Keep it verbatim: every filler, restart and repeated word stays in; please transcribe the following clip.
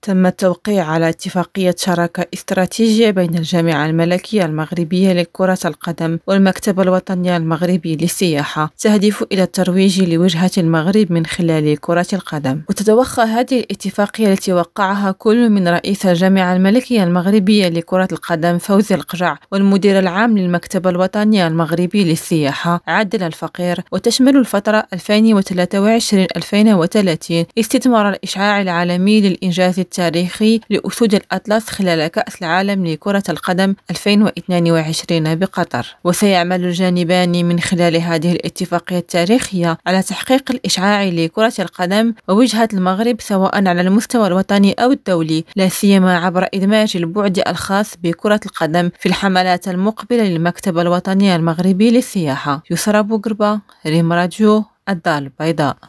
تم التوقيع على اتفاقية شراكة استراتيجية بين الجامعة الملكية المغربية لكرة القدم والمكتب الوطني المغربي للسياحة تهدف إلى الترويج لوجهة المغرب من خلال كرة القدم. وتتوخى هذه الاتفاقية التي وقعها كل من رئيس الجامعة الملكية المغربية لكرة القدم فوزي القجع والمدير العام للمكتب الوطني المغربي للسياحة عادل الفقير، وتشمل الفترة ألفين وثلاثة وعشرين ألفين وثلاثين استثمار الإشعاع العالمي للإنجاز التاريخي لأسود الأطلس خلال كأس العالم لكرة القدم ألفين واثنين وعشرين بقطر. وسيعمل الجانبان من خلال هذه الاتفاقية التاريخية على تحقيق الإشعاع لكرة القدم ووجهة المغرب سواء على المستوى الوطني أو الدولي، لا سيما عبر إدماج البعد الخاص بكرة القدم في الحملات المقبلة للمكتب الوطني المغربي للسياحة. يسرى بوقربة، ريم راديو، الدار البيضاء.